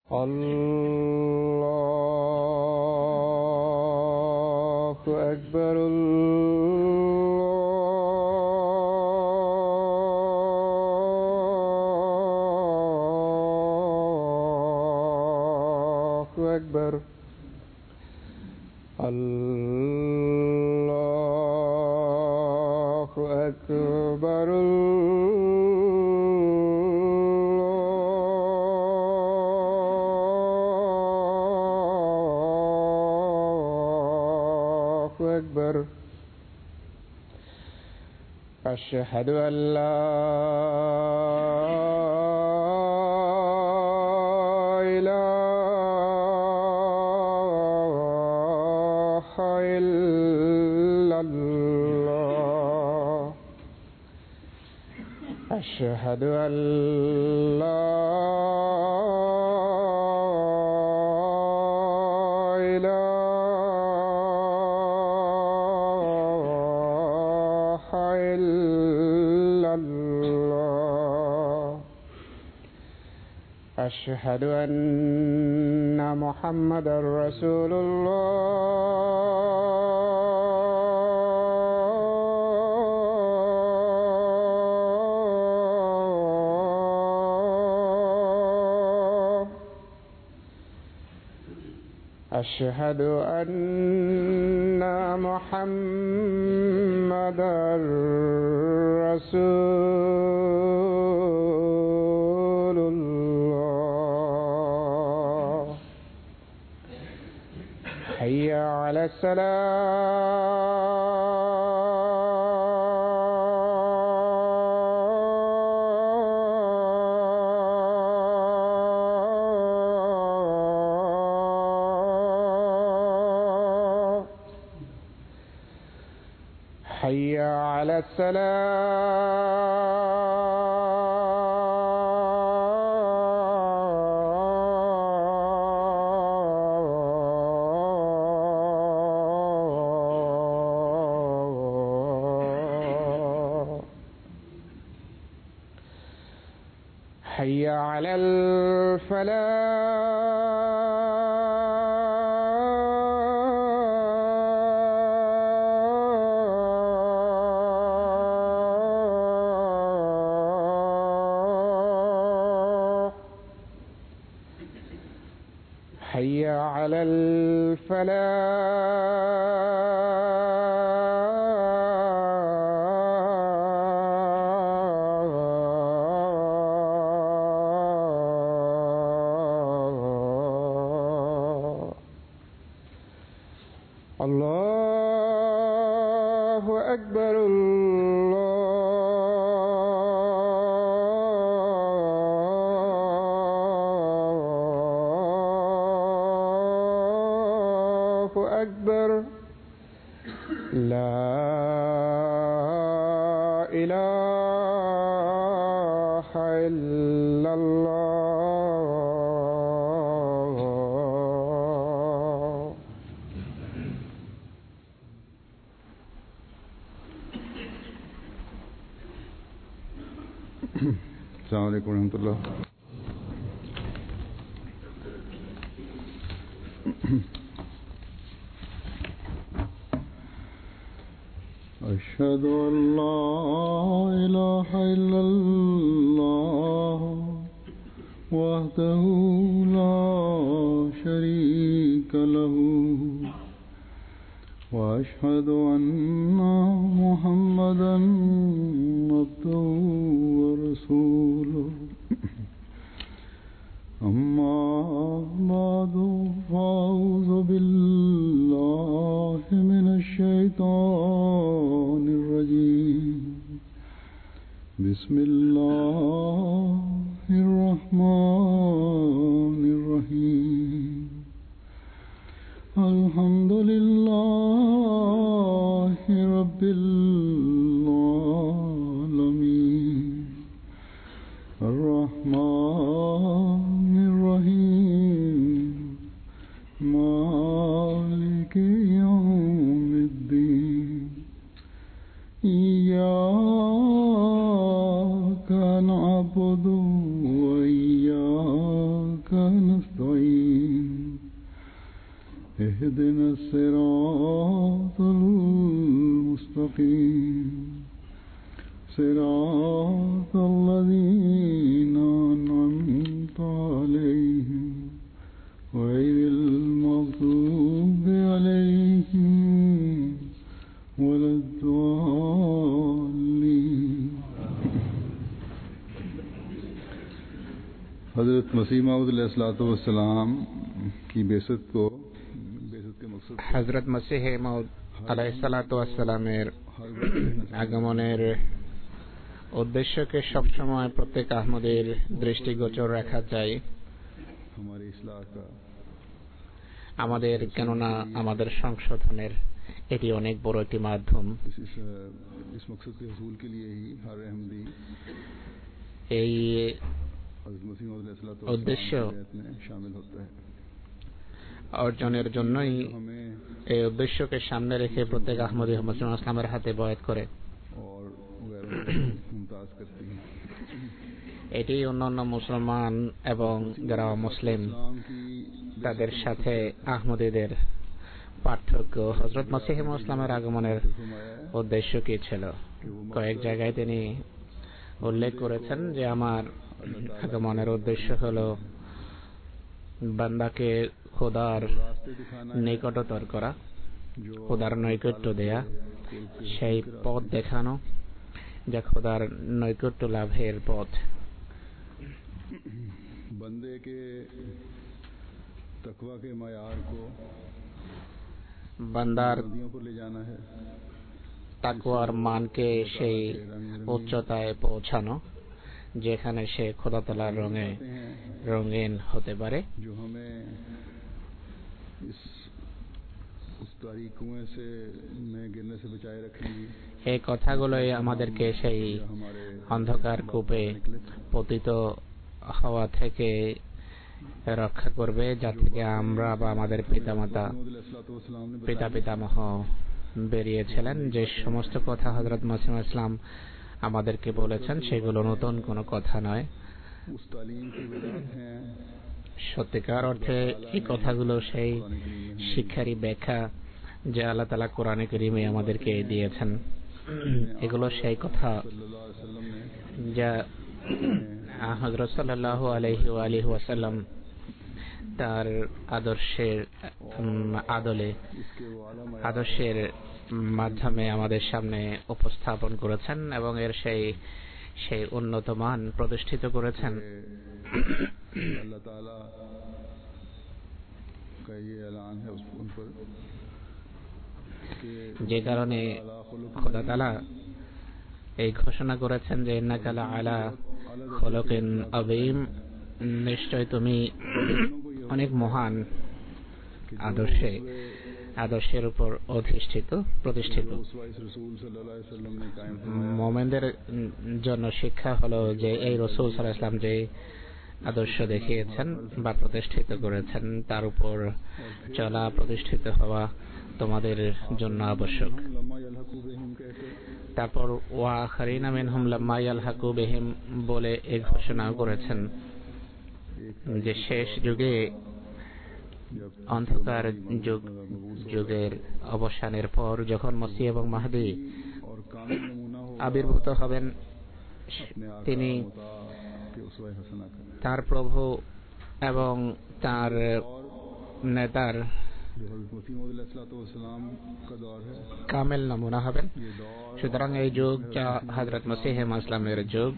الله أكبر. الله أكبر. الله أكبر. أشهد أن لا إله إلا الله. أشهد أن لا أشهد أن محمدا رسول الله. أشهد أن محمدا رسول الله. حي على الصلاة. حي على السلام. حي على الفلاح. حي على الفلاح. الله أكبر. الله أكبر. لا إله إلا الله. السلام عليكم ورحمة الله. أشهد أن لا إله إلا الله وحده لا شريك له وأشهد أن محمدا عبده ورسوله. أما بعد فأعوذ بالله من الشيطان الرجيم. بسم الله الرحمن الرحيم. الحمد لله رب العالمين نستعين اهدنا الصراط المستقيم صراط الذين أنعمت عليهم غير المغضوب عليهم ولا الضالين. हज़रत मसीह मौऊद अलैहिस्सलाम की बेसत के मकसद হযরত মসিহ মউদ আলাইহিসসালামের আগমনের উদ্দেশ্যকে সবসময় প্রত্যেক আহমদের দৃষ্টিগোচর রাখা যায় আমাদের, কেননা আমাদের সংশোধনের এটি অনেক বড় একটি মাধ্যম। এই উদ্দেশ্য অর্জনের জন্যই এই উদ্দেশ্যকে সামনে রেখে প্রত্যেক আহমদী মুসলিম ইসলামের হাতে বয়াত করে। এটি অন্যান্য মুসলমান এবং যারা মুসলিম তাদের সাথে আহমদীদের পার্থক্য। হযরত মসিহ ইসলামের আগমনের উদ্দেশ্য কি ছিল? কয়েক জায়গায় তিনি উল্লেখ করেছেন যে আমার আগমনের উদ্দেশ্য হল বান্দাকে খোদার নিকটতর করা, খোদার নৈকট্য দেয়া, সেই পথ দেখানো যা খোদার নৈকট্য লাভের পথ। বান্দার তাকওয়ার মানকে সেই উচ্চতায় পৌঁছানো যেখানে সে খোদা তাআলার রঙে রঙিন হতে পারে। এই কথাগুলোই আমাদেরকে সেই অন্ধকার কূপে পতিত হওয়া থেকে রক্ষা করবে, যা থেকে আমরা বা আমাদের পিতামহ বেরিয়েছিলেন। যে সমস্ত কথা হযরত মসিহ ইসলাম আমাদেরকে বলেছেন সেগুলো নতুন কোনো কথা নয়। সত্যিকার অর্থে এই কথাগুলো সেই শিক্ষারই ব্যাখ্যা যা আল্লাহ তাআলা কোরআনে কারীমে আমাদেরকে দিয়েছেন। এগুলো সেই কথা যা হযরত সাল্লাল্লাহু আলাইহি ওয়াসাল্লাম তার আদর্শের মাধ্যমে আমাদের সামনে উপস্থাপন করেছেন এবং এর সেই উন্নত মান প্রতিষ্ঠিত করেছেন। अल्लाह ताला का ये ऐलान है उन पर যে কারণে খোদা তাআলা এই ঘোষণা করেছেন যে ইন্নাকা আলা খুলুকিন আযীম, নিশ্চয় তুমি অনেক মহান আদর্শের উপর প্রতিষ্ঠিত। মুমিনদের জন্য শিক্ষা হলো যে এই রাসূল সাল্লাল্লাহু আলাইহি ওয়াসাল্লাম যে আদর্শ দেখিয়েছেন বা প্রতিষ্ঠিত করেছেন তার উপর চলা, প্রতিষ্ঠিত হওয়া তোমাদের জন্য আবশ্যক। তারপর ওয়া আখারিনা মিনহুম লাম্মা ইয়ালহাকু বিহিম বলে এই ঘোষণা করেছেন যে শেষ যুগে অন্ধকার যুগের অবসানের পর যখন মসিহ এবং মাহদী আবির্ভূত হবেন, তিনি তার প্রভু এবং তার নেতার কামেল নমুনা হবেন। সুতরাং এই যুগ যা হযরত মসিহ ইসলামের যুগ,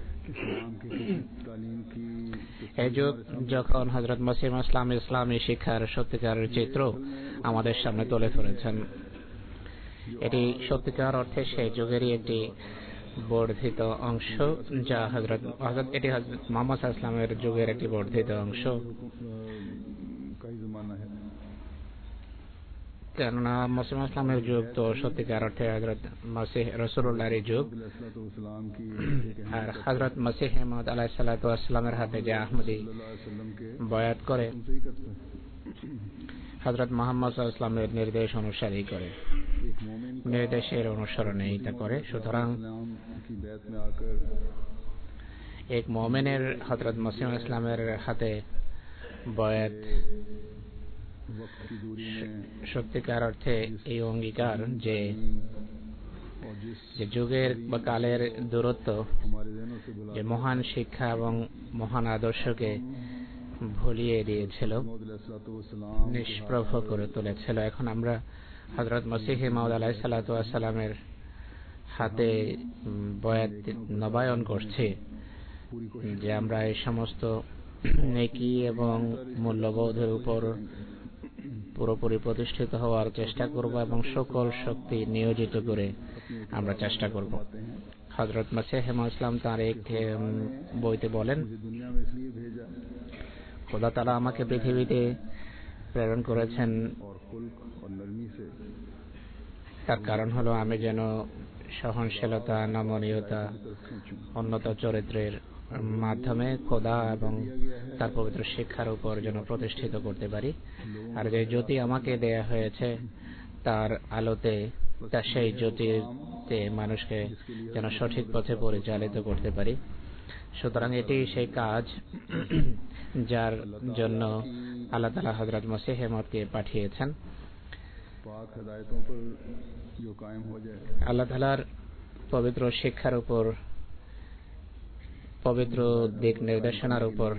এই যুগ যখন হযরত মসিহ ইসলাম ইসলামী শিক্ষার সত্যিকারের চিত্র আমাদের সামনে তুলে ধরেছেন, এটি সত্যিকার অর্থে সেই যুগেরই একটি বর্ধিত অংশ যা এটি হযরত মুহাম্মদ সাল্লাল্লাহু আলাইহি ওয়াসাল্লামের যুগের একটি বর্ধিত অংশ। কেননা মসিহ ইসলামের যুগ তো সত্যিকার অর্থে হযরত মসিহ রাসূলুল্লাহর যুগ, আর হযরত মসিহ মাউদ আলাইহিস সালাতু ওয়াস সালামের হাতে যে আহমদী বয়াত করে হযরত মুহাম্মদ সাল্লাল্লাহু আলাইহি ওয়াসাল্লামের নির্দেশ অনুসারী করে, নির্দেশের অনুসরণে এটা করে। সুতরাং এক মুমিনের হযরত মসিহ ইসলামের হাতে বয়াত সত্যিকার অর্থে এই অঙ্গীকার যে যুগের বা কালের দূরত্ব যে মহান শিক্ষা এবং মহান আদর্শকে ভুলিয়ে দিয়েছিল, নিষ্প্রভ করে তুলেছিল। এখন আমরা হযরত মসিহ মাউদ আলাইহিস সালাতু ওয়াস সালামের হাতে বয়াত নবায়ন করছি যে আমরা এই সমস্ত নেকি এবং মূল্যবোধের উপর পুরোপুরি প্রতিষ্ঠিত হওয়ার চেষ্টা করব এবং সকল শক্তি নিয়োজিত করে আমরা চেষ্টা করব। হযরত মসিহ মাউদ ইসলাম তার এক বইতে বলেন, খোদা তাআলা আমাকে পৃথিবীতে প্রেরণ করেছেন, তার কারণ হলো আমি যেন সহনশীলতা, নমনীয়তা, উন্নত চরিত্রের মাধ্যমে খোদা এবং তার পবিত্র শিক্ষার উপর যেন প্রতিষ্ঠিত করতে পারি। আর যে জ্যোতি আমাকে দেয়া হয়েছে তার আলোতে, তা সেই জ্যোতিতে মানুষকে যেন সঠিক পথে পরিচালিত করতে পারি। সুতরাং এটি সেই কাজ যার জন্য আল্লাহ তাআলা হযরত মসিহ মাউদকে পাঠিয়েছেন। আল্লাহ তাআলার পবিত্র শিক্ষার উপর, পবিত্র দিক নির্দেশনার উপর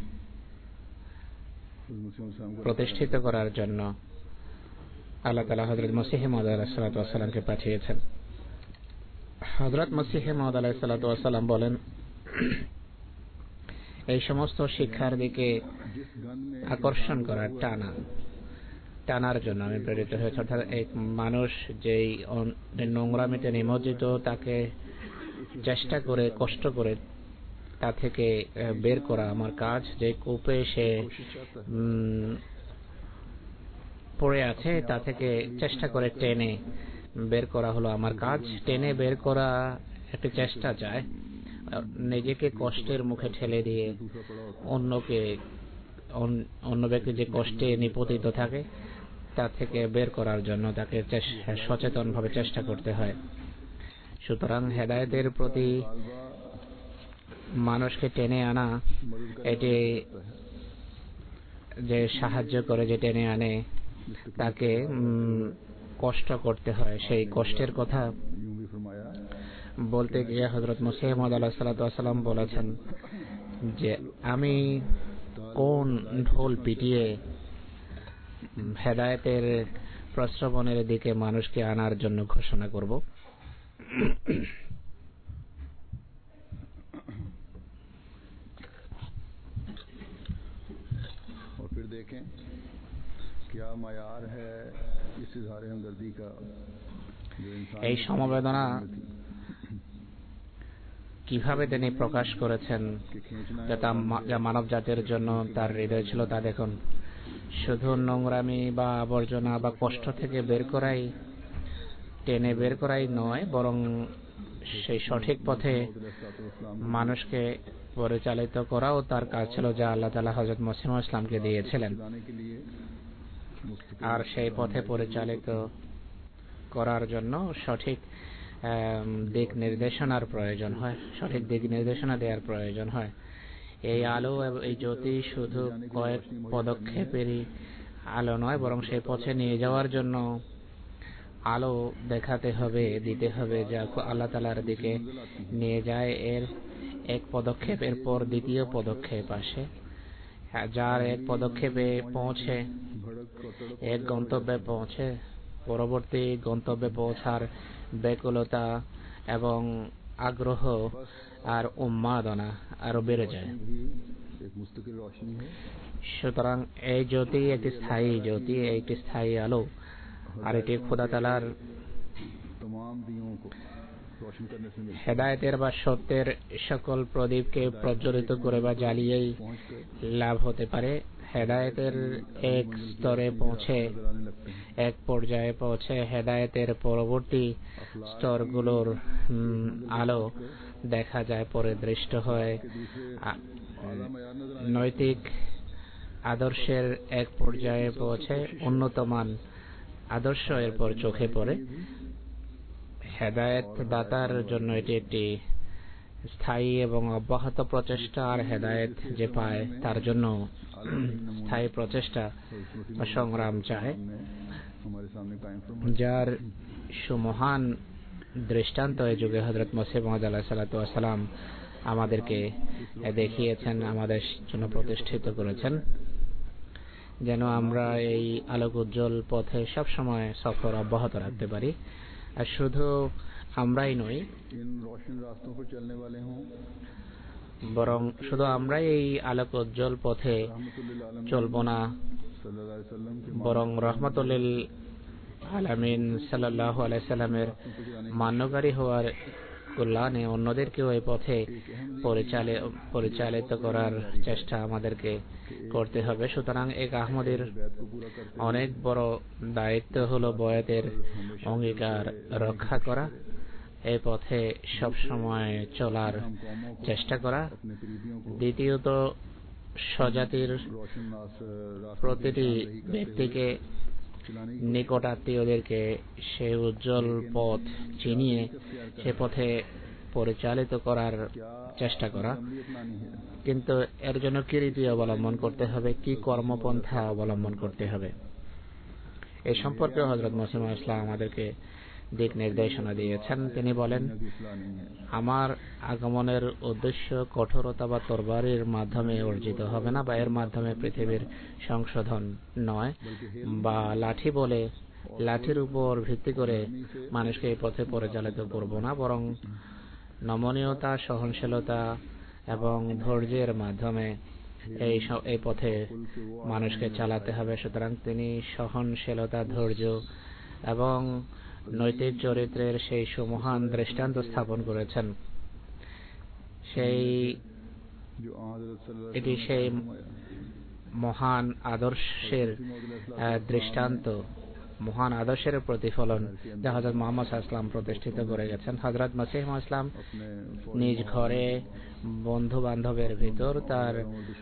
প্রতিষ্ঠিত করার জন্য আল্লাহ তাআলা হযরত মসিহ মাউদ আলাইহিস সালাতু ওয়াস সালামকে পাঠিয়েছেন। হযরত মসিহ মাউদ আলাইহিস সালাতু ওয়াস সালাম বলেন, এই সমস্ত শিক্ষার দিকে আকর্ষণ করার টানার জন্য আমি প্রেরিত হয়েছি। অর্থাৎ এক মানুষ যেই নোংরামিতে নিমজ্জিত, তাকে চেষ্টা করে, কষ্ট করে তা থেকে বের করা আমার কাজ। যে কূপে সে পড়ে আছে তা থেকে চেষ্টা করে টেনে বের করা হলো আমার কাজ। টেনে বের করা একটি চেষ্টা চায়, নিজেকে কষ্টের মুখে ঠেলে দিয়ে অন্য ব্যক্তি যে কষ্টে নিপতিত থাকে তা থেকে বের করার জন্য তাকে সচেতনভাবে চেষ্টা করতে হয়। সুতরাং হেদায়েতের প্রতি মানুষকে টেনে আনা, এটি যে সাহায্য করে, যে টেনে আনে, তাকে কষ্ট করতে হয়। সেই কষ্টের কথা বলতে গিয়ে হযরত মসিহ মাউদ আলাইহিস সালাতু ওয়াস সালাম বলেছেন যে আমি কোন ঢোল পিটিয়ে হেদায়েতের প্রশ্রবণের দিকে মানুষকে আনার জন্য ঘোষণা করব। এই সমবেদনা কিভাবে তিনি প্রকাশ করেছেন, যা মানব জাতির জন্য তার হৃদয় ছিল, তা দেখুন। শুধু নোংরামি বা আবর্জনা বা কষ্ট থেকে বের করাই, টেনে বের করাই নয়, বরং সেই সঠিক পথে মানুষকে পরিচালিত করাও তার কাজ ছিল, যা আল্লাহ তাআলা হযরত মসিহ মাউদ ইসলামকে দিয়েছিলেন। আর সেই পথে পরিচালিত করার জন্য সঠিক দিক নির্দেশনার প্রয়োজন হয়, সঠিক দিক নির্দেশনা দেওয়ার প্রয়োজন হয়। এই আলো, এই জ্যোতি শুধু কয়েক পদক্ষেপেরই আলো নয়, বরং সেই পথে নিয়ে যাওয়ার জন্য আলো দেখাতে হবে, দিতে হবে, যা আল্লাহ তাআলার দিকে নিয়ে যায়। এর এক পদক্ষেপের পর দ্বিতীয় পদক্ষেপ আসে, যার এক পদক্ষেপে পৌঁছে এক গন্তব্যে পৌঁছে পরবর্তী গন্তব্যে পৌঁছার ব্যাকুলতা এবং আগ্রহ আর উন্মাদনা আরো বেড়ে যায়। সুতরাং এই জ্যোতি একটি স্থায়ী জ্যোতি, একটি স্থায়ী আলো, আর এটি খোদা তাআলার হেদায়েতের বা সত্যের সকল প্রদীপকে প্রজ্বলিত করে বা জ্বালিয়েই লাভ হতে পারে। হেদায়েতের এক স্তরে পৌঁছে, এক পর্যায়ে পৌঁছে হেদায়েতের পরবর্তী স্তরগুলোর আলো দেখা যায়, পরিদৃষ্ট হয়। নৈতিক আদর্শের এক পর্যায়ে পৌঁছে উন্নতমান আদর্শ এরপর চোখে পড়ে। হেদায়েত দাতার জন্য এটি একটি স্থায়ী এবং অব্যাহত প্রচেষ্টা আর হেদায়েত যে পায় তার জন্য স্থায়ী প্রচেষ্টা বা সংগ্রাম চায়, যার সুমহান দৃষ্টান্ত এই যুগে হযরত মসিহ মাউদ আলাইহিস সালাতু ওয়াস সালাম আমাদেরকে দেখিয়েছেন, আমাদের জন্য প্রতিষ্ঠিত করেছেন, যেন আমরা এই আলোক উজ্জ্বল পথে সব সময় সফর অব্যাহত রাখতে পারি। আর শুধু আমরাই নই, বরং শুধু আমরাই এই আলোক উজ্জ্বল পথে চলব না, বরং রাহমাতুল লিল আলামিন সাল্লাল্লাহু আলাইহি সাল্লামের মান্যকারী হওয়ার কল্যাণে অন্যদেরকেও এই পথে পরিচালিত করার চেষ্টা আমাদেরকে করতে হবে। সুতরাং এক আহমদীর অনেক বড় দায়িত্ব হলো বয়াতের অঙ্গীকার রক্ষা করা, এই পথে সব সময় চলার চেষ্টা করা। দ্বিতীয়ত, স্বজাতির প্রতিটি ব্যক্তিকে, নিকটাত্মীয়দেরকে সেই উজ্জ্বল পথ চিনিয়ে সে পথে পরিচালিত করার চেষ্টা করা। কিন্তু এর জন্য কি রীতি অবলম্বন করতে হবে, কি কর্মপন্থা অবলম্বন করতে হবে, এ সম্পর্কে হযরত মসিহ মাউদ ইসলাম আমাদেরকে দিক নির্দেশনা দিয়েছেন। তিনি বলেন, আমার আগমনের উদ্দেশ্য কঠোরতা বা তরবারির মাধ্যমে অর্জিত হবে না, বা এর মাধ্যমে পৃথিবীর সংশোধন নয়, বা লাঠির উপর ভিত্তি করে মানুষকে এই পথে পরিচালিত করব না, বরং নমনীয়তা, সহনশীলতা এবং ধৈর্যের মাধ্যমে এই পথে মানুষকে চালাতে হবে। সুতরাং তিনি সহনশীলতা, ধৈর্য এবং নৈতিক চরিত্রের সেই সুমহান দৃষ্টান্ত স্থাপন করেছেন। এটি সেই মহান আদর্শের দৃষ্টান্ত, মহান আদর্শের প্রতিফলন যা হযরত মুহাম্মদ সাল্লাল্লাহু আলাইহি ওয়াসাল্লাম প্রতিষ্ঠিত করে গেছেন। হযরত মসিহ মাউদ ইসলাম নিজ ঘরে, বন্ধু বান্ধবের ভিতর, তার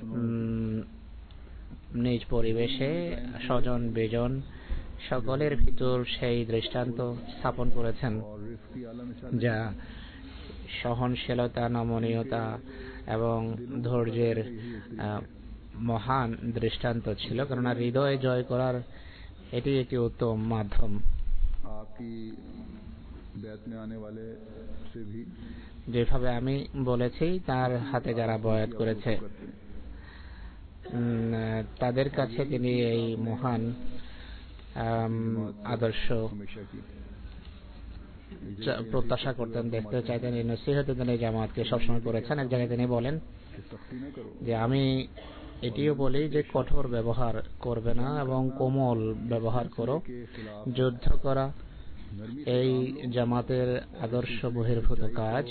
নিজ পরিবেশে, স্বজন বিজন সকলের ভিতর সেই দৃষ্টান্ত স্থাপন করেছেন, যা সহনশীলতা, নমনীয়তা এবং ধৈর্যের মহান দৃষ্টান্ত ছিল। কেননা হৃদয় জয় করার এটি একটি উত্তম মাধ্যম। যেভাবে আমি বলেছি, তার হাতে যারা বয়াত করেছে তাদের কাছে তিনি এই মহান আদর্শ প্রত্যাশা করতেন, দেখতে চাইতেন। এই নসিহত তিনি জামাতকে সবসময় করেছেন। এক জায়গায় তিনি বলেন যে, আমি এটিও বলি যে কঠোর ব্যবহার করবে না এবং কোমল ব্যবহার করো। যুদ্ধ করা এই জামাতের আদর্শ বহির্ভূত কাজ।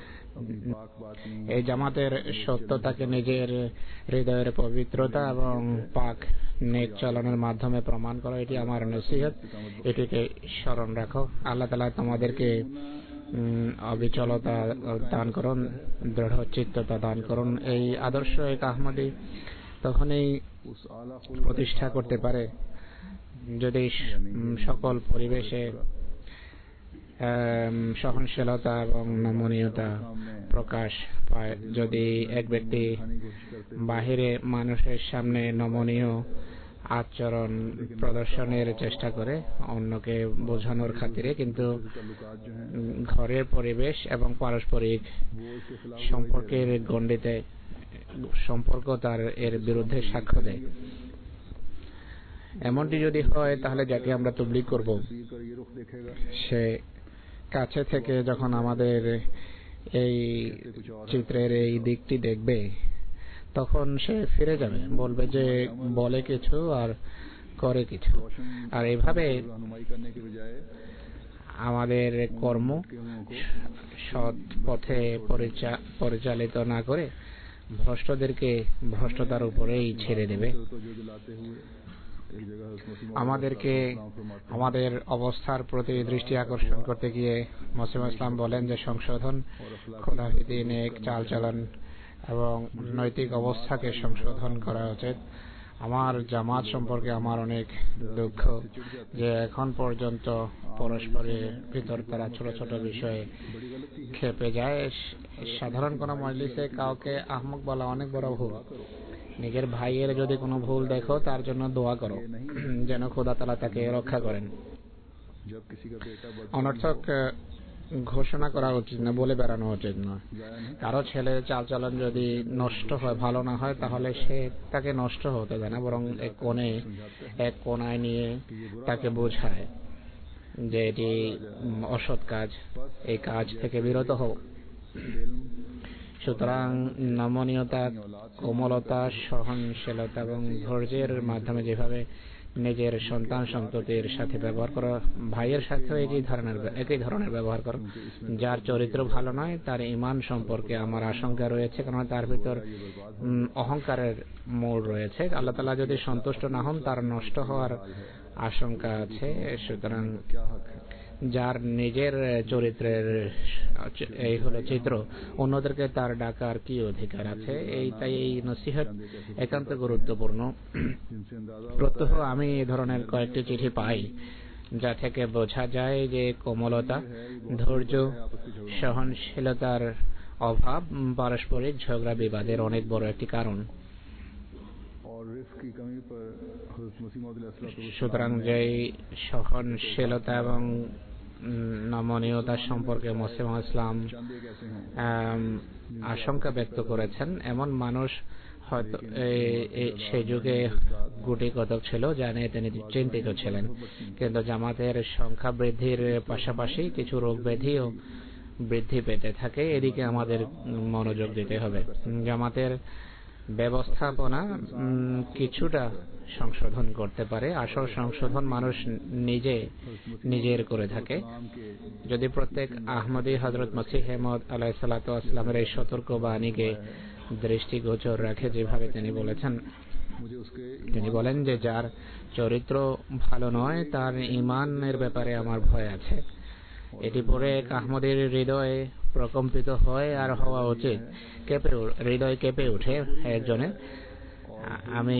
এই জামাতের সত্যতাকে নিজের হৃদয়ের পবিত্রতা এবং পাক নেক চলনের মাধ্যমে প্রমাণ করো, এটি আমার নসিহত। এটিকে স্মরণ রাখো। আল্লাহ তাআলা তোমাদেরকে অবিচলতা দান করুন, দৃঢ় চিত্ততা দান করুন। এই আদর্শ এক আহমদী তখনই প্রতিষ্ঠা করতে পারে যদি সকল পরিবেশে সহনশীলতা এবং নমনীয়তা প্রকাশ পায়। যদি এক ব্যক্তি বাহিরে মানুষের সামনে নমনীয় আচরণ প্রদর্শনের চেষ্টা করে অন্যকে বোঝানোর খাতিরে, কিন্তু ঘরের পরিবেশ এবং পারস্পরিক সম্পর্কের গণ্ডিতে সম্পর্ক তার এর বিরুদ্ধে সাক্ষ্য দেয়, এমনটি যদি হয়, তাহলে যাকে আমরা তাবলীগ করব সে কাছে থেকে যখন আমাদের এই চিত্রের এই দিকটি দেখবে, তখন সে ফিরে যাবে, বলবে যে বলে কিছু আর করে কিছু। আর এইভাবে আমাদের কর্ম সৎ পথে পরিচালিত না করে ভ্রষ্টদেরকে ভ্রষ্টতার উপরেই ছেড়ে দেবে। আমাদেরকে আমাদের অবস্থার প্রতি দৃষ্টি আকর্ষণ করতে গিয়ে মসিহ মাউদ ইসলাম বলেন যে সংশোধন, খোদাভীতি, নেক চালচলন এবং নৈতিক অবস্থাকে সংশোধন করা উচিত। আমার জামাত সম্পর্কে আমার অনেক দুঃখ যে এখন পর্যন্ত পরস্পরের ভিতর তারা ছোট ছোট বিষয়ে খেপে যায়। সাধারণ কোনো মজলিসে কাউকে আহমক বলা অনেক বড় ভুল। নিজের ভাইয়ের যদি কোনো ভুল দেখো তার জন্য দোয়া করো যেন খোদা তাআলা তাকে রক্ষা করেন। অনর্থক ঘোষণা করা উচিত না, বলে বেড়ানো উচিত না। কারো ছেলের চালচলন যদি নষ্ট হয়, ভালো না হয়, তাহলে সে তাকে নষ্ট হতে দেয় না, বরং এক কোণায় নিয়ে তাকে বোঝায় যে এটি অসৎ কাজ, এই কাজ থেকে বিরত হও। সুতরাং নমনীয়তা, কোমলতা, সহনশীলতা এবং ধৈর্যের মাধ্যমে যেভাবে নিজের সন্তান সন্ততির সাথে ব্যবহার করো, ভাইয়ের সাথেও একই ধরনের ব্যবহার করো। যার চরিত্র ভালো নয় তার ঈমান সম্পর্কে আমার আশঙ্কা রয়েছে, কারণ তার ভিতর অহংকারের মোড় রয়েছে। আল্লাহ তাআলা যদি সন্তুষ্ট না হন তার নষ্ট হওয়ার আশঙ্কা আছে। সুতরাং যার নিজের চরিত্রের এই হলো চিত্র, অন্যদেরকে তার ডাকার কি অধিকার আছে? তাই এই নসিহত একান্ত গুরুত্বপূর্ণ। প্রত্যহ আমি এই ধরনের কয়েকটি চিঠি পাই যা থেকে বোঝা যায় যে কোমলতা, ধৈর্য, সহনশীলতার অভাব পারস্পরিক ঝগড়া বিবাদের অনেক বড় একটি কারণ। সুতরাং যে সহনশীলতা এবং নমনীয়তা সম্পর্কে মুসলিম ইসলাম আশঙ্কা ব্যক্ত করেছেন, এমন মানুষ হয়তো সেই যুগে গুটি কতক ছিল যা নিয়ে তিনি চিন্তিত ছিলেন। কিন্তু জামাতের সংখ্যা বৃদ্ধির পাশাপাশি কিছু রোগ ব্যাধিও বৃদ্ধি পেতে থাকে, এদিকে আমাদের মনোযোগ দিতে হবে। জামাতের ব্যবস্থাপনা কিছুটা সংশোধন করতে পারে, আসল সংশোধন মানুষ নিজের করে থাকে। যদি প্রত্যেক আহমদী হযরত মসিহ মাউদ আলাইহিস সালাতু ওয়াস সালামের এই সতর্ক বাণীকে দৃষ্টিগোচর রাখে, যেভাবে তিনি বলেন যে যার চরিত্র ভালো নয় তার ঈমানের ব্যাপারে আমার ভয় আছে। এটি পড়ে এক আহমদীর হৃদয়ে প্রকম্পিত হয় আর হওয়া উচিত, হৃদয় কেঁপে ওঠে একজনের। আমি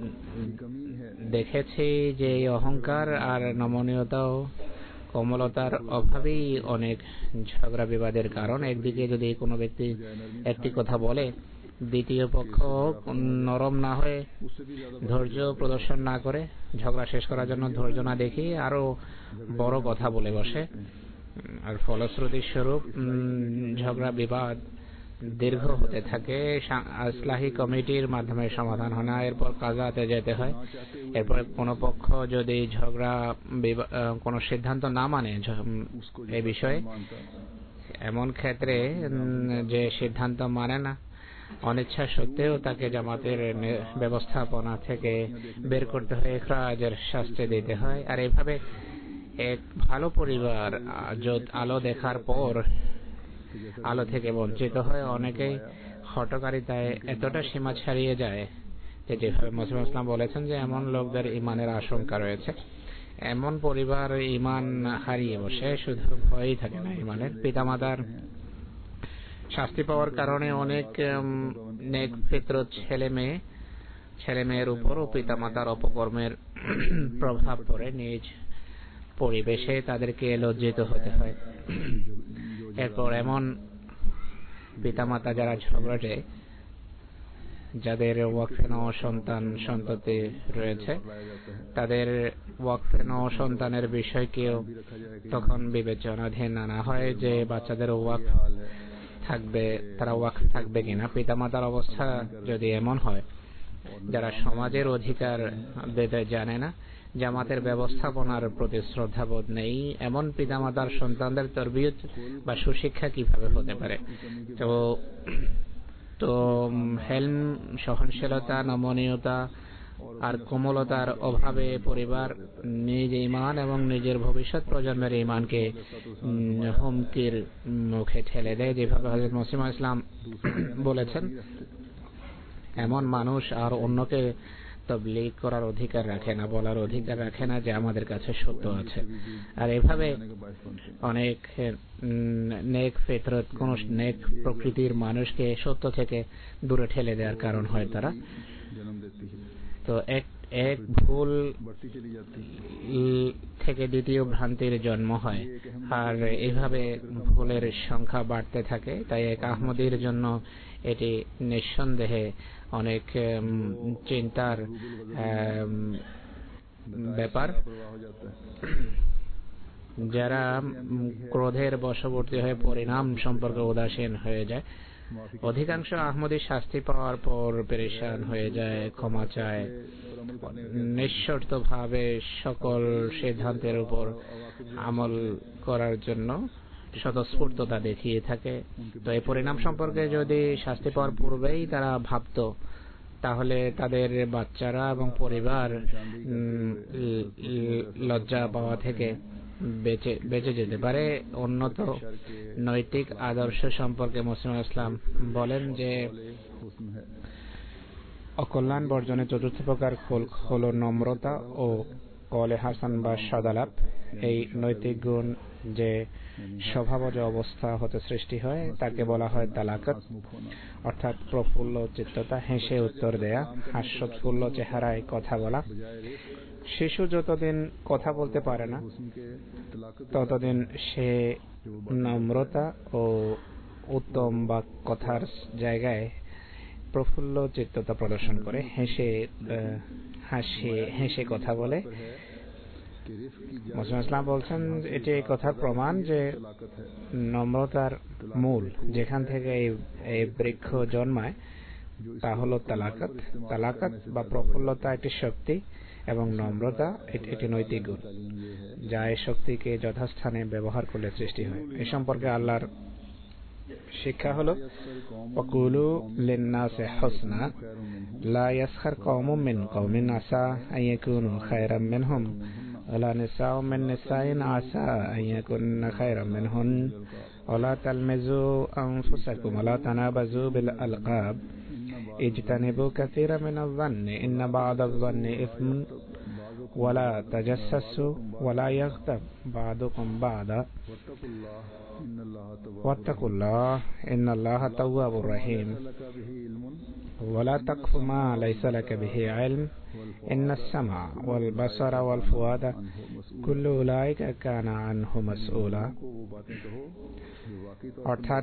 দেখেছি যে এই অহংকার আর নমনীয়তা ও কোমলতার অভাবেই অনেক ঝগড়া বিবাদের কারণ। একদিকে যদি কোনো ব্যক্তি একটি কথা বলে, দ্বিতীয় পক্ষ নরম না হয়ে, ধৈর্য প্রদর্শন না করে, ঝগড়া শেষ করার জন্য ধৈর্য না দেখিয়ে আরো বড় কথা বলে বসে, আর ফলশ্রুতি স্বরূপ ঝগড়া বিবাদ দীর্ঘ হতে থাকে। ইসলাহি কমিটির মাধ্যমে সমাধান হয় না, এরপর কাজাতে যেতে হয়। এরপর কোনো পক্ষ যদি ঝগড়া কোনো সিদ্ধান্ত না মানে এই বিষয়ে, এমন ক্ষেত্রে যে সিদ্ধান্ত মানে না, অনিচ্ছা সত্ত্বেও তাকে জামাতের ব্যবস্থাপনা থেকে বের করতে হয়, ইখরাজের শাস্তি দিতে হয়। আর এভাবে এক ভালো পরিবার আলো দেখার পর আলো থেকে বঞ্চিত হয়। অনেকেই হঠকারিতায় এতটা সীমা ছাড়িয়ে যায় যে, যেভাবে মুসলিম ইসলাম বলেছেন যে এমন লোকদের ঈমানের আশঙ্কা রয়েছে। এমন পরিবার ঈমান হারিয়ে বসে, শুধু ভয়ই থাকে না ঈমানের। পিতামাতার শাস্তি পাওয়ার কারণে অনেক নেক ফিতরত ছেলে মেয়ের উপরও পিতামাতার অপকর্মের প্রভাব পড়ে, নিজ পরিবেশে তাদেরকে লজ্জিত হতে হয়। এরপর এমন পিতামাতা যারা ঝগড়াটে, যাদের ওয়াকফে নেওয়া সন্তান সন্ততি রয়েছে, তাদের ওয়াকফে নেওয়া সন্তানের বিষয়কেও তখন বিবেচনাধীন আনা হয় যে বাচ্চাদের ওয়াকফ থাকবে, তারা ওয়াকফ থাকবে কিনা। পিতামাতার অবস্থা যদি এমন হয় যারা সমাজের অধিকার দিতে জানে না, জামাতের ব্যবস্থাপনার প্রতি শ্রদ্ধাবোধ নেই, এমন পিতামাতার সন্তানদের তরবিয়ত বা সুশিক্ষা কিভাবে হতে পারে? তো হেলম, সহনশীলতা, নমনীয়তা আর কোমলতার অভাবে পরিবার নিজ ঈমান এবং নিজের ভবিষ্যৎ প্রজন্মের ঈমানকে হুমকির মুখে ঠেলে দেয়। যেভাবে হযরত মুসলিম ইসলাম বলেছেন, এমন মানুষ আর অন্যকে তাবলীগ করার অধিকার রাখে না, বলার অধিকার রাখে না যে আমাদের কাছে সত্য আছে। আর এভাবে অনেক নেক ফিতরত, কোন নেক প্রকৃতির মানুষকে সত্য থেকে দূরে ঠেলে দেওয়ার কারণ হয় তারা। তো এক ভুল থেকে দ্বিতীয় ভ্রান্তির জন্ম হয়, আর এইভাবে ভুলের সংখ্যা বাড়তে থাকে। তাই এক আহমদীর জন্য এটি নিঃসন্দেহে অনেক চিন্তার ব্যাপার। যারা ক্রোধের বশবর্তী হয়ে পরিণাম সম্পর্কে উদাসীন হয়ে যায়, অধিকাংশ আহমদী শাস্তি পাওয়ার পর পেরেশান হয়ে যায়, ক্ষমা চায়, নিঃশর্তভাবে সকল সিদ্ধান্তের উপর আমল করার জন্য স্বতঃস্ফূর্ততা দেখিয়ে থাকে। তো এই পরিণাম সম্পর্কে যদি শাস্তি পাওয়ার পূর্বেই তারা ভাবত, তাহলে তাদের বাচ্চারা এবং পরিবার লজ্জা পাওয়া থেকে বেঁচে যেতে পারে। উন্নত নৈতিক আদর্শ সম্পর্কে মুসলিম ইসলাম বলেন যে অকল্যাণ বর্জনের চতুর্থ প্রকার হল নম্রতা ও কওলে হাসান বা সদালাপ। এই নৈতিক গুণ যে স্বভাবজ অবস্থা হতে সৃষ্টি হয় তাকে বলা হয় তালাকত, অর্থাৎ প্রফুল্ল চিত্ততা, হেসে উত্তর দেয়া, হাস্যোৎফুল্ল চেহারায় কথা বলা। শিশু যতদিন কথা বলতে পারে না ততদিন সে নম্রতা ও উত্তম বা কথার জায়গায় প্রফুল্ল চিত্ততা প্রদর্শন করে, হেসে কথা বলে। মুসলিম ইসলাম বলছেন এটি এই কথার প্রমাণ যে নম্রতার মূল যেখান থেকে এই বৃক্ষ জন্মায় তা হল তালাকত। তালাকত বা প্রফুল্লতা একটি শক্তি এবং নম্রতা এটি নৈতিক গুণ, যা এই শক্তিকে যথাস্থানে ব্যবহার করলে সৃষ্টি হয়। এ সম্পর্কে আল্লাহর শিক্ষা হলো ওয়াকুলু লিন্নাসি হুসনা লা ইয়াসখার কওমুম মিন কওমিন আসা আন ইয়াকুনু খায়রাম মিনহুম ওয়ালা নিসাউম মিন নিসাইন আসা আন ইয়াকুননা খায়রাম মিনহুন ওয়ালা তালমিজু আনফুসাকুম ওয়ালা তানাবাজু বিল আলকাব ইজতানিবু কাসীরাম মিনাজ যান্নি ইন্না বা'দাজ যান্নি ইসমুন ওয়ালা তাজাসসু ওয়ালা ইয়াগতাব বা'দুকুম বা'দা ওয়াত্তাকুল্লাহ ইন্নাল্লাহা তাওয়াবুর রহিম ওয়ালা তাকফু মা লাইসা লাকা বিহি ইলম ইন্নাস সামআ ওয়াল বাসারা ওয়াল ফুয়াদা কুল্লু উলাইকা কানা আনহু মাসউলা। অর্থাৎ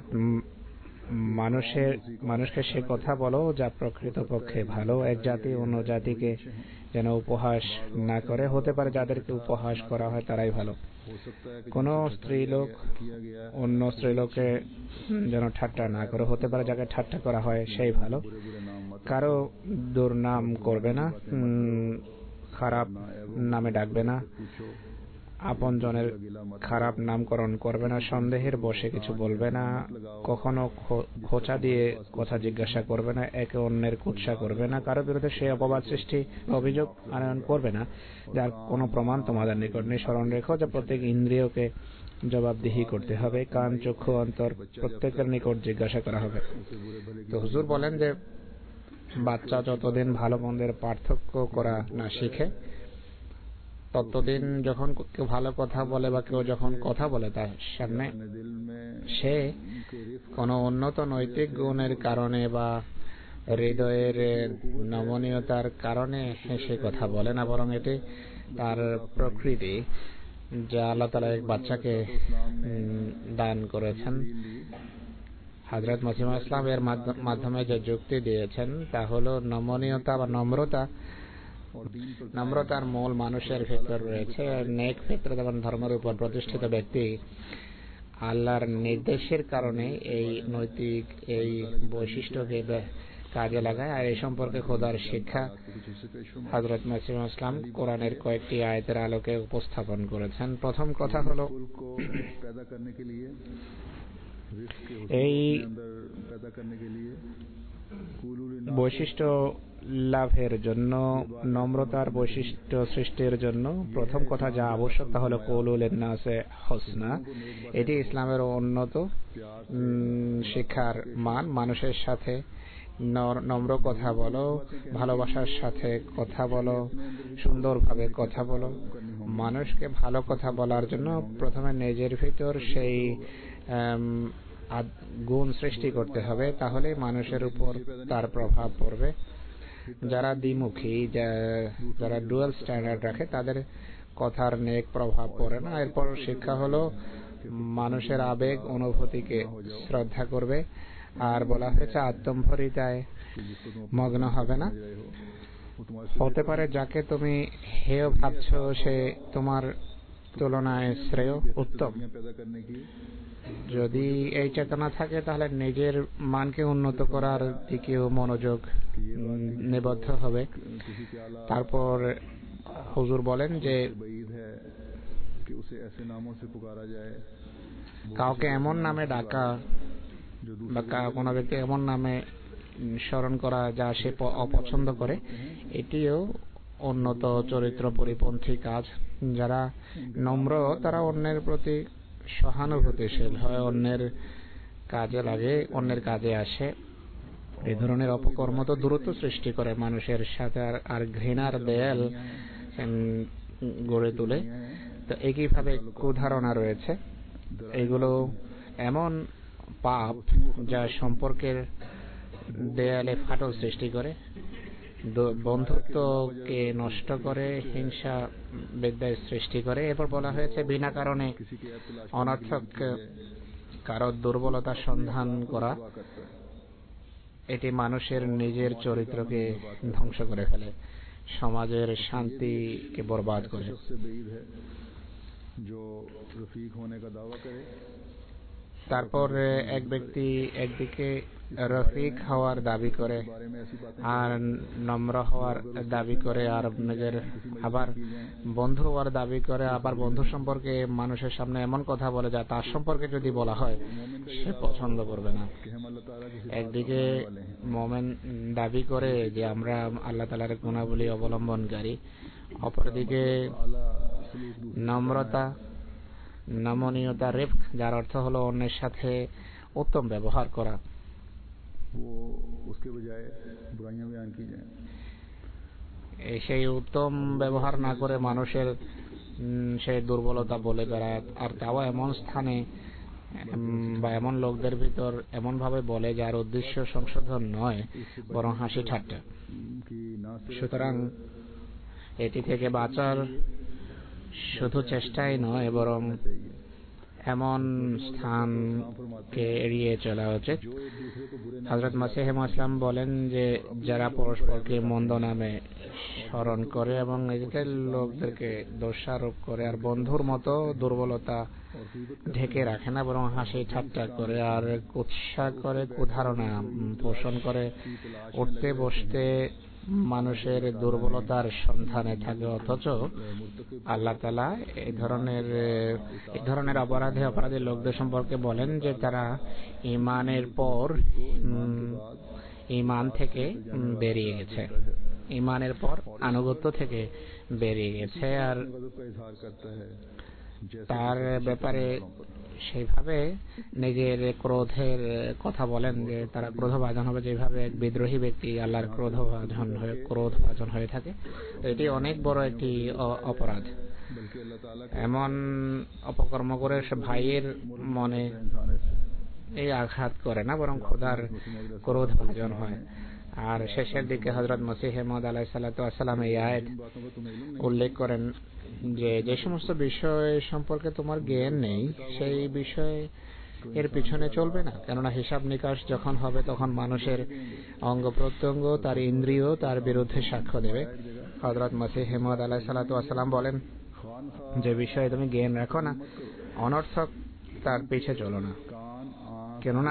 মানুষকে সে কথা বলো যা প্রকৃতপক্ষে ভালো। এক জাতি অন্য জাতিকে যেন উপহাস না করে। হতে পারে যাদেরকে উপহাস করা হয় তারাই ভালো। কোন স্ত্রীলোক অন্য স্ত্রীলোকে যেন ঠাট্টা না করে। হতে পারে যাকে ঠাট্টা করা হয় সেই ভালো। কারো দুর্নাম করবে না, খারাপ নামে ডাকবে না, আপনজনের খারাপ নামকরণ করবে না, সন্দেহের বশে কিছু বলবে না, কখনো খোঁচা দিয়ে কথা জিজ্ঞাসা করবে না, একে অন্যের কুৎসা করবে না, কারো বিরুদ্ধে সে অপবাদ সৃষ্টি অভিযোগ আনয়ন করবে না যার কোনো প্রমাণ তোমাদের নিকট নেই। স্মরণ রেখো যে প্রত্যেক ইন্দ্রিয়কে জবাবদিহি করতে হবে, কান, চক্ষু, অন্তর প্রত্যেকের নিকট জিজ্ঞাসা করা হবে। তো হুজুর বলেন যে বাচ্চা যতদিন ভালো মন্দের পার্থক্য করা না শিখে ততদিন যখন কেউ ভালো কথা বলে বা কেউ যখন কথা বলে তার সামনে সে কোনো উন্নত নৈতিক গুণের কারণে বা হৃদয়ের নমনীয়তার কারণে হেসে কথা বলে না, বরং এটি তার প্রকৃতি যা আল্লাহ তাআলা এক বাচ্চাকে দান করেছেন। হযরত মুসলিম ইসলাম এর মাধ্যমে যে যুক্তি দিয়েছেন তা হলো নমনীয়তা বা নম্রতার মূল মানুষের ভেতর রয়েছে। নেক ফিতরত এবং ধর্মের উপর প্রতিষ্ঠিত ব্যক্তি আল্লাহর নির্দেশের কারণে এই নৈতিক এই বৈশিষ্ট্যকে কাজে লাগায়। আর এই সম্পর্কে খোদার শিক্ষা হযরত মুসলিম ইসলাম কোরআনের কয়েকটি আয়াতের আলোকে উপস্থাপন করেছেন। প্রথম কথা হলো এই বৈশিষ্ট্য লাভের জন্য, নম্রতার বৈশিষ্ট্য সৃষ্টির জন্য প্রথম কথা যা আবশ্যক তা হলো কুলু লিন্নাসি হুসনা। এটি ইসলামের উন্নত শিক্ষার মান। মানুষের সাথে নম্র কথা বলো, ভালোবাসার সাথে কথা বলো, সুন্দরভাবে কথা বলো। মানুষকে ভালো কথা বলার জন্য প্রথমে নিজের ভিতর সেই গুণ সৃষ্টি করতে হবে, তাহলে মানুষের উপর তার প্রভাব পড়বে। যারা দ্বিমুখী, যারা ডুয়াল স্ট্যান্ডার্ড রাখে, তাদের কথার নেক প্রভাব পড়ে না। এরপর শিক্ষা হলো মানুষের আবেগ অনুভূতিকে শ্রদ্ধা করবে, আর বলা হয়েছে আত্মম্ভরিতায় মগ্ন হবে না। হতে পারে যাকে তুমি হেয় ভাবছ সে তোমার তুলনায় শ্রেয়, উত্তম। যদি এই চেতনা থাকে তাহলে নিজের মানকে উন্নত করার দিকেও মনোযোগ নিবদ্ধ হবে। তারপর হুজুর বলেন যে কাউকে এমন নামে ডাকা বা কোনো ব্যক্তি এমন নামে স্মরণ করা যা সে অপছন্দ করে, এটিও উন্নত চরিত্র পরিপন্থী কাজ। যারা নম্র তারা অন্যের প্রতি সহানুভূতিশীল হয়, অন্যের কাজে লাগে, অন্যের কাজে আসে। এই ধরনের অপকর্ম তো দূরত্ব সৃষ্টি করে মানুষের সাথে, আর ঘৃণার দেয়াল গড়ে তোলে। তো একইভাবে কুধারণা রয়েছে। এগুলো এমন পাপ যা সম্পর্কের দেয়ালে ফাটল সৃষ্টি করে, বন্ধুত্বকে নষ্ট করে, হিংসা বিদ্বেষ সৃষ্টি করে। এরপর বলা হয়েছে বিনা কারণে অনর্থক কারো দুর্বলতার সন্ধান করা, এটি মানুষের নিজের চরিত্রকে ধ্বংস করে ফেলে, সমাজের শান্তিকে বরবাদ করে। তারপর এক ব্যক্তি একদিকে রফিক হওয়ার দাবি করে আর নম্র হওয়ার দাবি করে, আর নিজের আবার বন্ধু হওয়ার দাবি করে, আবার বন্ধু সম্পর্কে মানুষের সামনে এমন কথা বলে যা তার সম্পর্কে যদি বলা হয় সে পছন্দ করবে না। একদিকে মুমিন দাবি করে যে আমরা আল্লাহ তাআলার গুণাবলী অবলম্বনকারী, অপরদিকে নম্রতা, নমনীয়তা, রিফক, যার অর্থ হলো অন্যের সাথে উত্তম ব্যবহার করা। সেই উত্তম ব্যবহার না করে মানুষের সেই দুর্বলতা বলে বেড়ায়, আর তাও এমন স্থানে বা এমন লোকদের ভিতর এমন ভাবে বলে যার উদ্দেশ্য সংশোধন নয়, বরং হাসি ঠাট্টা। সুতরাং এটি থেকে বাঁচার শুধু চেষ্টাই নয়, বরং এমন স্থানকে এড়িয়ে চলা উচিত। হযরত মসিহ মাসলাম বলেন যে যারা পরস্পরকে মন্দ নামে স্মরণ করে এবং নিজেদের লোকদেরকে দোষারোপ করে আর বন্ধুর মতো দুর্বলতা ঢেকে রাখে না, বরং হাসি ঠাট্টা করে আর কুৎসা করে, কুধারণা পোষণ করে, উঠতে বসতে মানুষের দুর্বলতার সন্ধানে থাকে, অথচ আল্লাহ তাআলা এই ধরনের অপরাধী লোকদের সম্পর্কে বলেন যে তারা ঈমান থেকে বেরিয়ে গেছে, ঈমানের পর আনুগত্য থেকে বেরিয়ে গেছে। আর তার ব্যাপারে সেইভাবে নিজের ক্রোধের কথা বলেন যে তারা ক্রোধভাজন হবে, যেভাবে এক বিদ্রোহী ব্যক্তি আল্লাহর ক্রোধভাজন হয়ে থাকে। এটি অনেক বড় একটি অপরাধ। এমন অপকর্ম করে সে ভাইয়ের মনে এই আঘাত করে না, বরং খোদার ক্রোধভাজন হয়। আর শেষের দিকে হযরত মসিহ মাউদ আলাইহিস সালাতু ওয়াস সালাম এই আয়াত উল্লেখ করেন যে যে সমস্ত বিষয় সম্পর্কে তোমার জ্ঞান নেই সেই বিষয়ে এর পিছনে চলবে না, কেননা হিসাব নিকাশ যখন হবে তখন মানুষের অঙ্গ প্রত্যঙ্গ, তার ইন্দ্রিয় তার বিরুদ্ধে সাক্ষ্য দেবে। হযরত মসিহ মাউদ আলাইহিস সালাতু ওয়াস সালাম বলেন যে বিষয়ে তুমি জ্ঞান রাখো না, অনর্থক তার পিছে চলো না, কেননা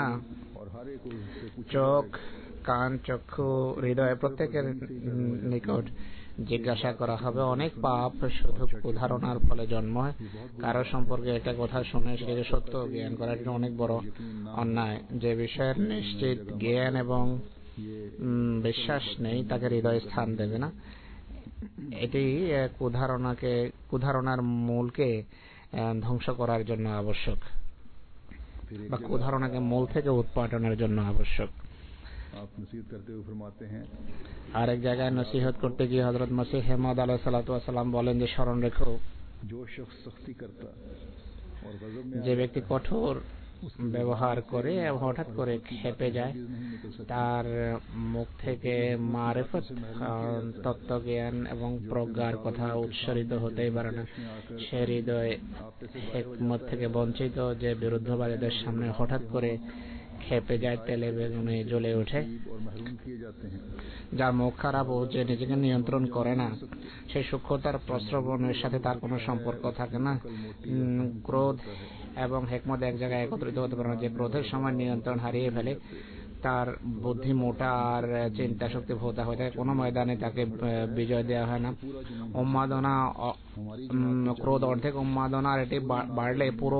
চোখ, কান, চক্ষু, হৃদয় প্রত্যেকের নিকট জিজ্ঞাসা করা হবে। অনেক পাপ শুধু কুধারণার ফলে জন্ম হয়। কারো সম্পর্কে একটা কথা শুনে সেটাকে সত্য জ্ঞান করা এটা অনেক বড় অন্যায়। যে বিষয়ের নিশ্চিত জ্ঞান এবং বিশ্বাস নেই তাকে হৃদয়ে স্থান দেবে না। এটি কুধারণার মূলকে ধ্বংস করার জন্য আবশ্যক, বা কুধারণাকে মূল থেকে উৎপাদনের জন্য আবশ্যক। আর এক জায়গায় নসিহত করতে গিয়ে হযরত মসিহ মাউদ আলাইহিস সালাতু ওয়াস সালাম বলেন যে স্মরণ রেখো, যে ব্যক্তি কঠোর ব্যবহার করে হঠাৎ করে খেপে যায়, তার মুখ থেকে মারিফত তত্ত্বজ্ঞান এবং প্রজ্ঞার কথা উচ্চারিত হতেই পারে না। সে হৃদয় হিকমত থেকে বঞ্চিত যে বিরুদ্ধবাদীদের সামনে হঠাৎ করে খেপে যায়, তেলে বেগুনে জ্বলে ওঠে। যার মুখ খারাপ ও যে নিজেকে নিয়ন্ত্রণ করে না, সেই সূক্ষ্মতার প্রশ্রবণের সাথে তার কোনো সম্পর্ক থাকে না। ক্রোধ এবং হিকমত এক জায়গায় একত্রিত হতে পারে না। যে ক্রোধের সময় নিয়ন্ত্রণ হারিয়ে ফেলে, তার বুদ্ধি মোটা আর চিন্তা শক্তি ভোতা হয়ে থাকে। কোনো ময়দানে তাকে বিজয় দেওয়া হয় না। উন্মাদনা, ক্রোধ অর্ধেক উন্মাদনা, আর এটি বাড়লে পুরো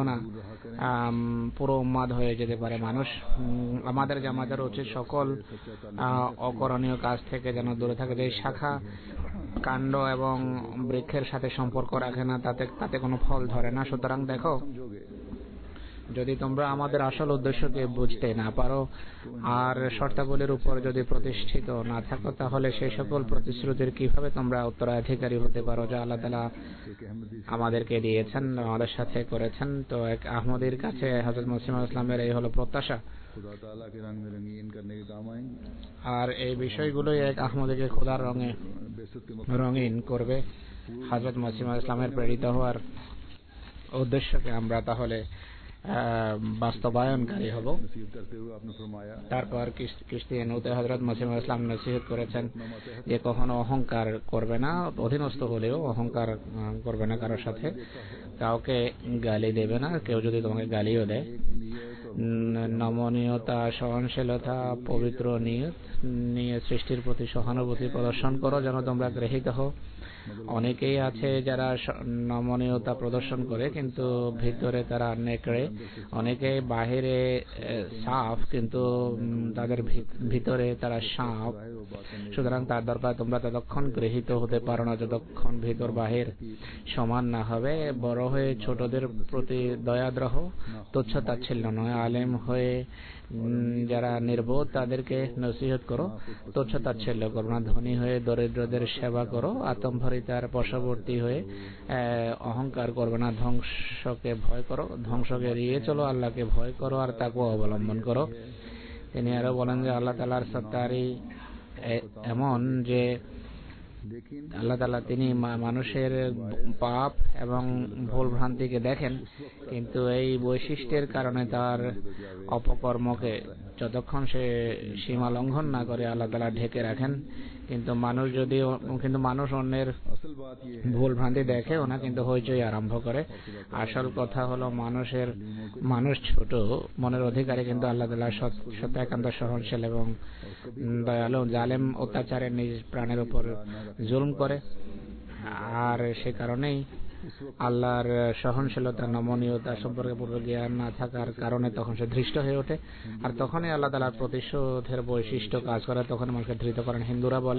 উন্মাদ হয়ে যেতে পারে মানুষ। আমাদের উচিত সকল অকরণীয় কাজ থেকে যেন দূরে থাকে। যে শাখা কাণ্ড এবং বৃক্ষের সাথে সম্পর্ক রাখে না, তাতে কোনো ফল ধরে না। সুতরাং দেখো, যদি তোমরা আমাদের আসল উদ্দেশ্যকে বুঝতে না পারো আর শর্তাবলীর উপর যদি প্রতিষ্ঠিত না থাকো, তাহলে সেই সকল প্রতিশ্রুতির কিভাবে তোমরা উত্তরাধিকারী হতে পারো যা আল্লাহ তাআলা আমাদেরকে দিয়েছেন, আমাদের সাথে করেছেন। তো এক আহমদীর কাছে হযরত মুসলিম ইসলামের এই হলো প্রত্যাশা, আর এই বিষয়গুলোই এক আহমদীকে খোদার রঙে রঙিন করবে। হযরত মুসলিম ইসলামের প্রেরিত হওয়ার উদ্দেশ্যকে আমরা তাহলে বাস্তবায়নকারী হব। তারপর কিস্তিয়ানুতে হযরত মুসলিম ইসলাম নসিহত করেছেন যে কখনো অহংকার করবে না, অধীনস্থ হলেও অহংকার করবে না কারোর সাথে, কাউকে গালি দেবে না। কেউ যদি তোমাকে গালিও দেয়, নমনীয়তা, সহনশীলতা, পবিত্র নিয়ত নিয়ে সৃষ্টির প্রতি সহানুভূতি প্রদর্শন করো যেন তোমরা গৃহীত হও। অনেকেই আছে যারা নমনীয়তা প্রদর্শন করে কিন্তু ভিতরে তারা নেকড়ে, অনেকে বাহিরে সাফ কিন্তু তাদের ভিতরে তারা সাপ। সুতরাং তার দরকার তোমরা ততক্ষণ গৃহীত হতে পারো না যতক্ষণ ভিতর বাহির সমান না হবে। বড় হয়ে ছোটদের প্রতি দয়াদ্রহ, তুচ্ছতাচ্ছিল্য নয়। আলেম হয়ে যারা নির্বোধ তাদেরকে নসিহত করো, তুচ্ছতাচ্ছিল্য করো না। ধনী হয়ে দরিদ্রদের সেবা করো, আত্মম্ভরিতার বশবর্তী হয়ে অহংকার করবে না। ধ্বংসকে ভয় করো, ধ্বংসকে এড়িয়ে চলো, আল্লাহকে ভয় করো আর তাকওয়া অবলম্বন করো। তিনি আরো বলেন যে আল্লাহ তাআলার সত্তারি এমন যে আল্লাহ তাআলা তিনি মানুষের পাপ এবং ভুল ভ্রান্তিকে দেখেন, কিন্তু এই বৈশিষ্ট্যের কারণে তার অপকর্মকে যতক্ষণ সে সীমা লঙ্ঘন না করে আল্লাহ তাআলা ঢেকে রাখেন। কিন্তু মানুষ অন্যের ভুল ভ্রান্তি দেখেও না, কিন্তু হইচই আরম্ভ করে। আসল কথা হলো মানুষ ছোট মনের অধিকারী, কিন্তু আল্লাহ তাআলা সত্য একান্ত সহনশীল এবং দয়ালু। জালেম অত্যাচারে নিজ প্রাণের উপর জুলুম করে, আর সে কারণেই আল্লাহর সহনশীলতা, নমনীয়তা সম্পর্কে পূর্ব জ্ঞান না থাকার কারণে তখন সে ধৃষ্ট হয়ে ওঠে, আর তখনই আল্লাহ তাআলার প্রতিশোধের বৈশিষ্ট্য কাজ করে, তখন মানুষকে ধৃত করেন। হিন্দুরা বলে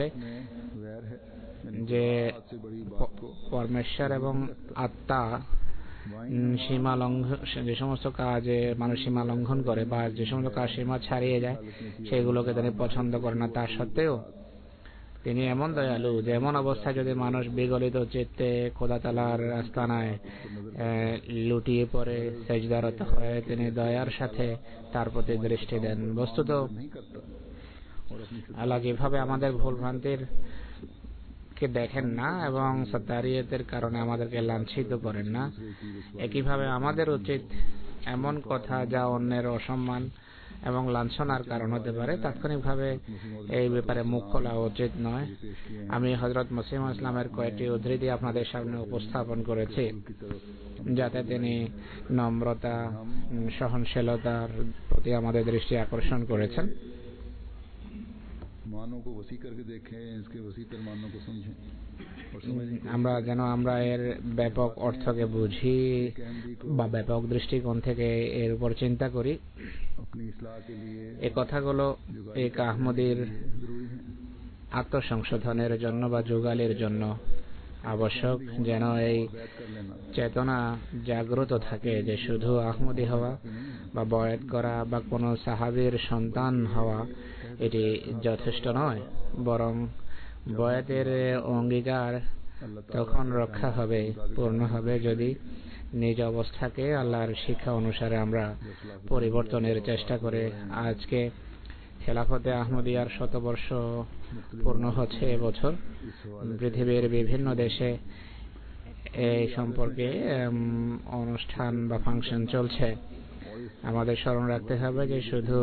যে পরমেশ্বর এবং আত্মা সীমা লঙ্ঘন, যে সমস্ত কাজে মানুষ সীমা লঙ্ঘন করে বা যে সমস্ত কাজ সীমা ছাড়িয়ে যায় সেগুলোকে তিনি পছন্দ করেন না। তা সত্ত্বেও তিনি এমন দয়ালু যে এমন অবস্থায় যদি মানুষ বিগলিত চিত্তে খোদা তাআলার আস্তানায় লুটিয়ে পড়ে সেজদারত হয়, তিনি দয়ার সাথে তার প্রতি দৃষ্টি দেন। বস্তুত আল্লাহ যেভাবে আমাদের ভুল ভ্রান্তির কে দেখেন না এবং সত্তারিয়তের কারণে আমাদেরকে লাঞ্ছিত করেন না, একইভাবে আমাদের উচিত এমন কথা যা অন্যের অসম্মান এবং লাঞ্ছনার কারণ হতে পারে তাৎক্ষণিকভাবে এই ব্যাপারে মুখ খোলা উচিত নয়। আমি হযরত মুসলিম ইসলামের কয়েকটি উদ্ধৃতি আপনাদের সামনে উপস্থাপন করেছি, যাতে তিনি নম্রতা, সহনশীলতার প্রতি আমাদের দৃষ্টি আকর্ষণ করেছেন। আমরা এর ব্যাপক অর্থকে বুঝি বা ব্যাপক দৃষ্টিকোণ থেকে এর উপর চিন্তা করি। এই কথাগুলো এক আহমদীর আত্মসংশোধনের জন্য বা যুগালের জন্য আবশ্যক, যেন এই চেতনা জাগ্রত থাকে যে শুধু আহমদী হওয়া বা বয়াত করা বা কোনো সাহাবীর সন্তান হওয়া এটি যথেষ্ট নয়, বরং বয়াতের অঙ্গীকার তখন রক্ষা হবে, পূর্ণ হবে যদি নিজ অবস্থাকে আল্লাহর শিক্ষা অনুসারে আমরা পরিবর্তনের চেষ্টা করে আজকে খেলাফতে আহমদিয়ার শতবর্ষ পূর্ণ হচ্ছে এবছর। পৃথিবীর বিভিন্ন দেশে এই সম্পর্কে অনুষ্ঠান বা ফাংশন চলছে। আমাদের স্মরণ রাখতে হবে যে শুধু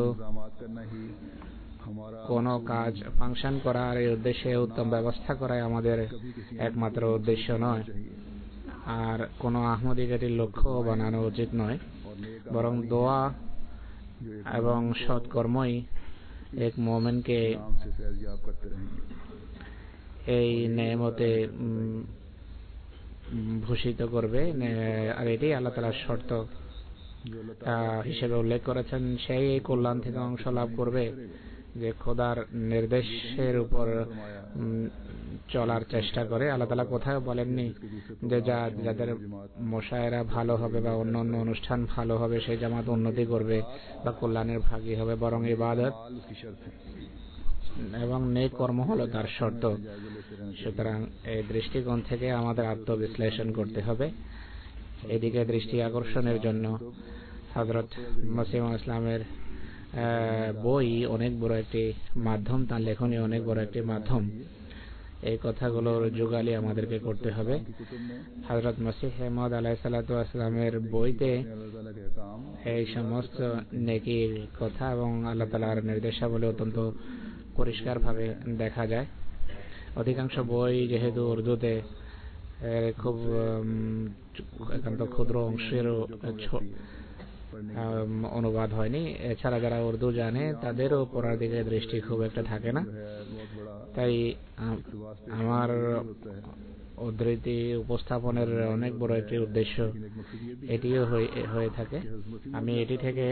কোনো কাজ ফাংশন করা আর এই উদ্দেশ্যে উত্তম ব্যবস্থা করাই আমাদের একমাত্র উদ্দেশ্য নয়, আর কোনো আহমদীকে লক্ষ্য বানানো উচিত নয়, বরং দোয়া এবং সৎকর্মই এক মোমেনকে এই নেয়ামতে ভূষিত করবে। আর এটি আল্লাহ তাআলার শর্ত হিসেবে উল্লেখ করেছেন। সেই এই কল্যাণ থেকে অংশ লাভ করবে যে খোদার নির্দেশের উপর চলার চেষ্টা করে। আল্লাহ তাআলা কোথাও বলেননি যে যাদের মোশায়েরা ভালো হবে বা অন্যান্য অনুষ্ঠান ভালো হবে সেই জামাত উন্নতি করবে বা কল্যাণের ভাগী হবে, বরং ইবাদত এবং নেক কর্ম হলো তার শর্ত। সুতরাং এই দৃষ্টিকোণ থেকে আমাদের আত্মবিশ্লেষণ করতে হবে। এদিকে দৃষ্টি আকর্ষণের জন্য হযরত মসিহ ইসলামের বই অনেক বড় একটি মাধ্যম, তার লেখনী অনেক বড় একটি মাধ্যম। এই কথাগুলোর যুগালি আমাদেরকে করতে হবে। হযরত মসিহ মাউদ আলাইহিস সালাতু ওয়াস সালামের বইতে এই সমস্ত নেকির কথা এবং আল্লাহ তাআলার নির্দেশাবলী অত্যন্ত পরিষ্কারভাবে দেখা যায়। অধিকাংশ বই যেহেতু উর্দুতে খুব একান্ত ক্ষুদ্র অংশেরও অনুবাদ হয়নি, এছাড়া যারা উর্দু জানে তাদেরও পড়ার দিকে দৃষ্টি খুব একটা থাকে না। তাই আমার উদ্ধৃতি উপস্থাপনের অনেক বড় একটি উদ্দেশ্য এটিও হয়ে থাকে। আমি এটি থেকে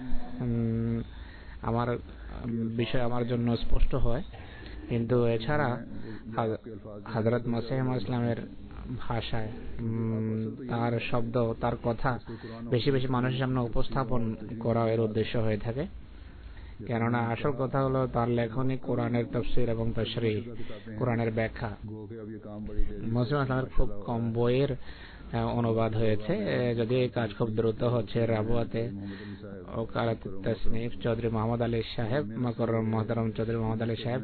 আমার বিষয় আমার জন্য স্পষ্ট হয়। কিন্তু এছাড়া হযরত মসিহ ইসলামের ভাষায় তার শব্দ, তার কথা বেশি বেশি মানুষের সামনে উপস্থাপন করা এর উদ্দেশ্য হয়ে থাকে। কেননা আসল কথা হলো তার লেখনী কোরআনের তাফসীর এবং তাশরীহ, কোরআনের ব্যাখ্যা। মসিহ ইসলামের খুব কম বইয়ের অনুবাদ হয়েছে, যদি এই কাজ খুব দ্রুত হচ্ছে। রাবুয়াতে ওকালাত তাসনিফ চৌধুরী মোহাম্মদ আলী সাহেব, মুকররম মুহতারাম চৌধুরী মোহাম্মদ আলী সাহেব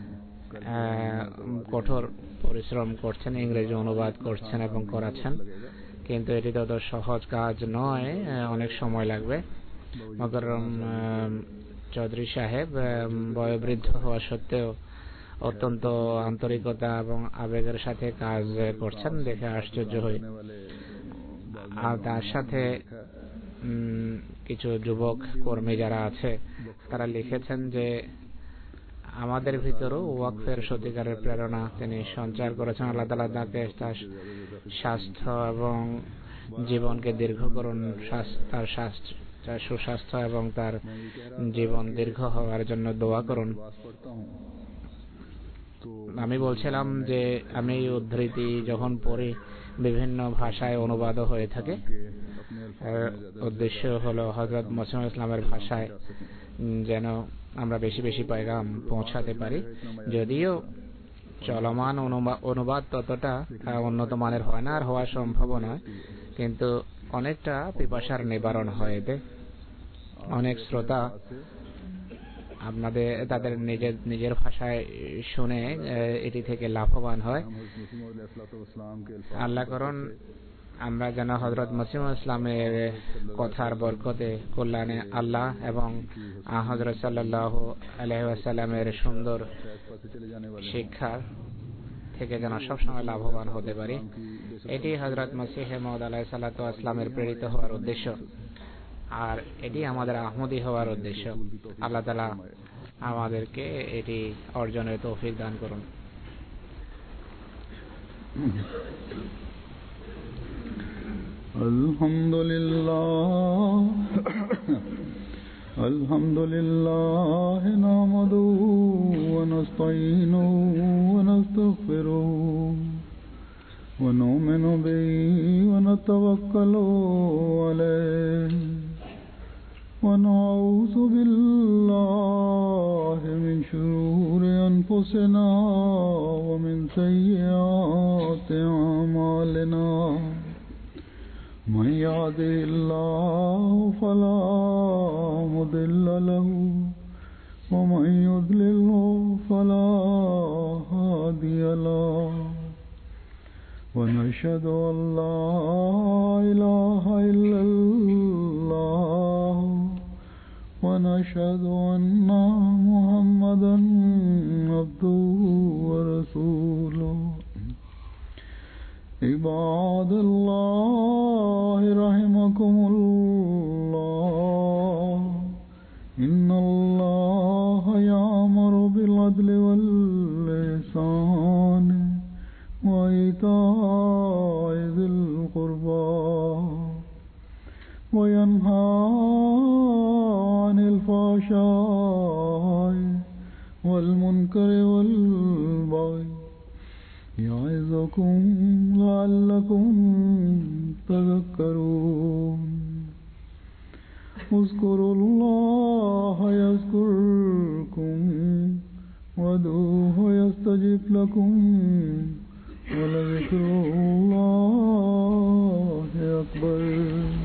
কঠোর পরিশ্রম করছেন, ইংরেজি অনুবাদ করছেন এবং করাচ্ছেন, কিন্তু এটি তত সহজ কাজ নয়, অনেক সময় লাগবে। মুকররম চৌধুরী সাহেব বয়োবৃদ্ধ হওয়া সত্ত্বেও অত্যন্ত আন্তরিকতা এবং আবেগের সাথে কাজ করছেন, দেখে আশ্চর্য হই। আর তার সাথে কিছু যুবক কর্মী যারা আছে তারা লিখেছেন যে আমাদের ভিতরও ওয়াকফের সত্যিকারের প্রেরণা তিনি সঞ্চার করেছেন। আল্লাহ তাআলা তাকে তার স্বাস্থ্য এবং জীবনকে দীর্ঘ করুন, তার সুস্বাস্থ্য এবং তার জীবন দীর্ঘ হওয়ার জন্য দোয়া করুন। আমি বলছিলাম যে আমি উদ্ধৃতি যখন পড়ি বিভিন্ন ভাষায় অনুবাদও হয়ে থাকে। উদ্দেশ্য হলো হযরত মসিহ ইসলামের ভাষায় যেন আমরা বেশি বেশি পয়গাম পৌঁছাতে পারি। যদিও চলমান অনুবাদ ততটা উন্নত মানের হয় না আর হওয়া সম্ভব নয়, কিন্তু অনেকটা পিপাসার নিবারণ হয় এতে। অনেক শ্রোতা তাদের নিজের ভাষায় শুনে এটি থেকে লাভবান হয়। আল্লাহ করুন আমরা যেন হযরত মসিহ ইসলামের কথার বরকতে কল্যাণে আল্লাহ এবং হযরত সাল্লাল্লাহু আলাইহি ওয়াসাল্লামের সুন্দর শিক্ষা থেকে যেন সবসময় লাভবান হতে পারি। এটি হযরত মসিহ মাউদ আলাইহিস সালাতু ওয়াস সালামের প্রেরিত হওয়ার উদ্দেশ্য, আর এটি আমাদের আহমদী হওয়ার উদ্দেশ্য। আল্লাহ তাআলা আমাদেরকে এটি অর্জনের তৌফিক দান করুন। আলহামদুলিল্লাহ নাহমাদুহু ওয়া নাস্তাঈনুহু ওয়া নাস্তাগফিরুহু ওয়া নু'মিনু বিহি ওয়া নাতাওয়াক্কালু আলাইহি ওয়া নাউযু বিল্লাহি মিন শুরুরি আনফুসিনা ওয়া মিন সাইয়্যাতি আ'মালিনা يهده الله فلا مضل له ومن يضلله فلا هادي له ونشهد أن لا إله إلا الله ونشهد أن محمدا عبده ورسوله عباد الله رحمكم الله إن الله يأمر بالعدل والإحسان وإيتاء ذي القربى وينهى عن الفحشاء والمنكر والبغي يعظكم لعلكم تذكرون اذكروا الله يذكركم وادعوه يستجب لكم ولذكر الله أكبر.